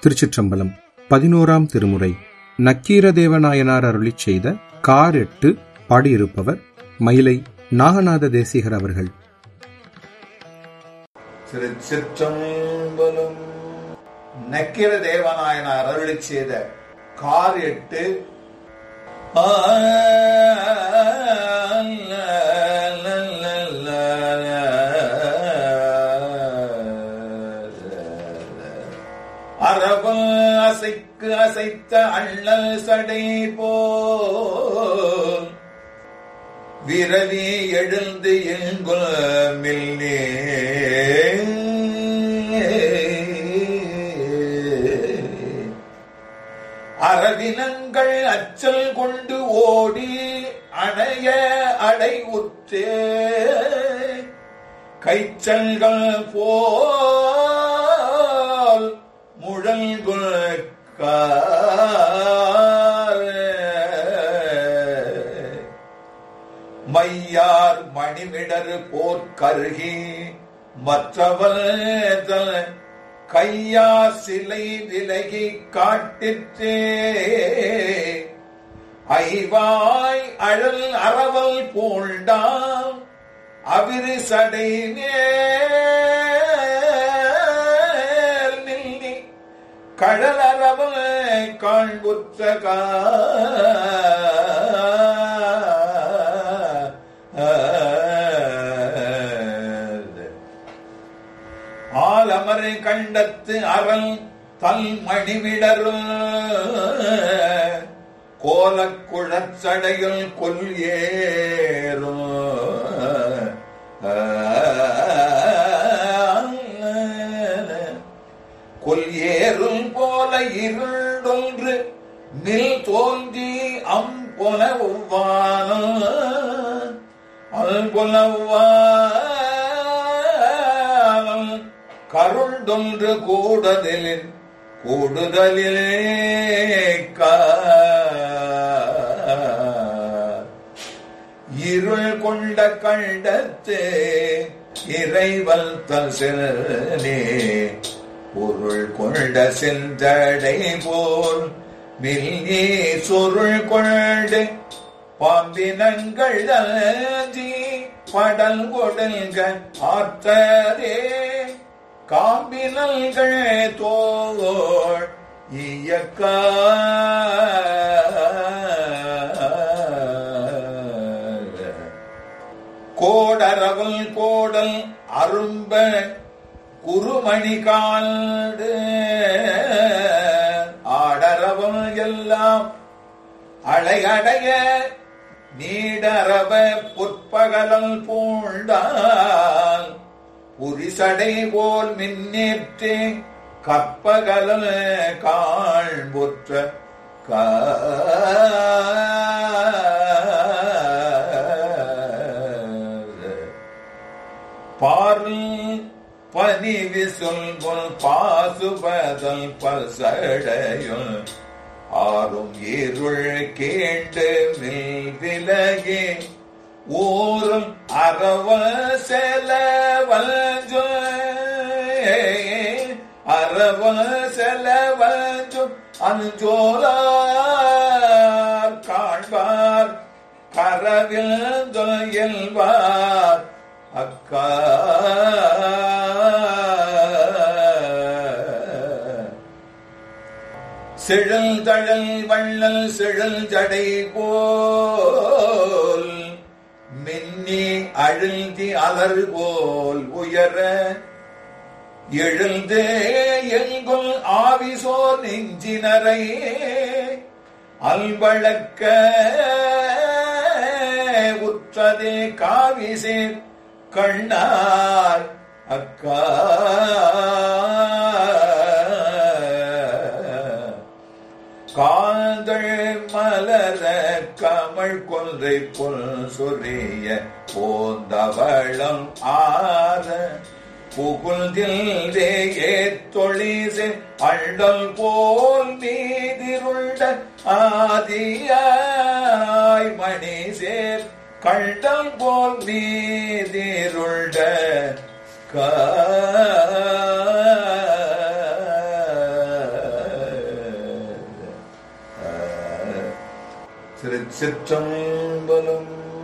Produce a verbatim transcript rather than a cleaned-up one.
திருச்சிற்றம்பலம். பதினோராம் திருமுறை நக்கீரதேவநாயனார் அருளிச் செய்த கார் எட்டு பாடியிருப்பவர் மயிலை நாகநாத தேசிகர் அவர்கள். திருச்சிற்றம்பலம். நக்கீரதேவநாயனார் அருளிச் செய்த கார் எட்டு அரவல் அசைக்கு அசைத்த அண்ணல் சடை போல் விரவி எழுந்து எங்குல் மில்னே அரவினங்கள் அச்சல் கொண்டு ஓடி அணைய அடை உற்றே கைச்சல்கள் போல் முழங்குள் மையார் மணிமிடர் போர்க்கருகி மற்றவள் கையார் சிலை விலகி காட்டிற்றே ஐவாய் அழல் அறவல் போண்டாம் அவிரு சடை கடலறவல் காண்புற்ற ஆலமர் கண்டத்து அறல் தல் மணிமிடரும் கோலக்குழச்சடையில் கொல் ஏறும் கொல் ஏறும் போல இருண்டொன்று நில் தோன்றி அம்பொல ஒவ்வானும் அல்பொலவானும் கருண்டொன்று கூடுதலில் கூடுதலிலே இருள் கொண்ட கண்டத்து இறைவல் தல்சனே பொருள் கொண்ட செந்தடை போல் மில்னே சொருள் கொண்டு பாம்பினங்கள் அஞ்சி படல் கொடல்க ஆற்றரே காம்பினல்கள் தோள் இயக்க கோடரவல் கோடல் அரும்ப குருமணி காண்டு ஆடரவம் எல்லாம் அடையடைய நீடரவ புற்பகலல் பூண்டால் புரிசடை போல் மின்னேற்றே கற்பகலல் காண்புற்ற பார்ல் பனிவி சொல்பொல் பாசுபதல் பல்சடையுள் ஆறும் இருள் கேண்டு மில் விலகே ஊரும் அரவ செலவஞ்சு அரவ செலவஞ்சு அஞ்சோலார் காண்பார் கரவில் இயல்பார் அக்கா செழல் தழல் வள்ளல் செழல் ஜடை போல் மின்னி அழுந்தி அலறு போல் உயர எழுந்தே எங்குல் ஆவிசோர் நெஞ்சினரை அல்வழக்க உற்றதே காவிசேர் கண்ணார் அக்கா காந்தள் மலர கமல் கொன்றை பொல் சொரிய போந்தவளம் ஆற புகுந்தில்தே தொழிசு அண்டல் போல் மீதிருண்ட ஆதியாய் மணி சேர் கண்டல் போல் மீதிருண்ட திருச்சிற்றம்பலம்.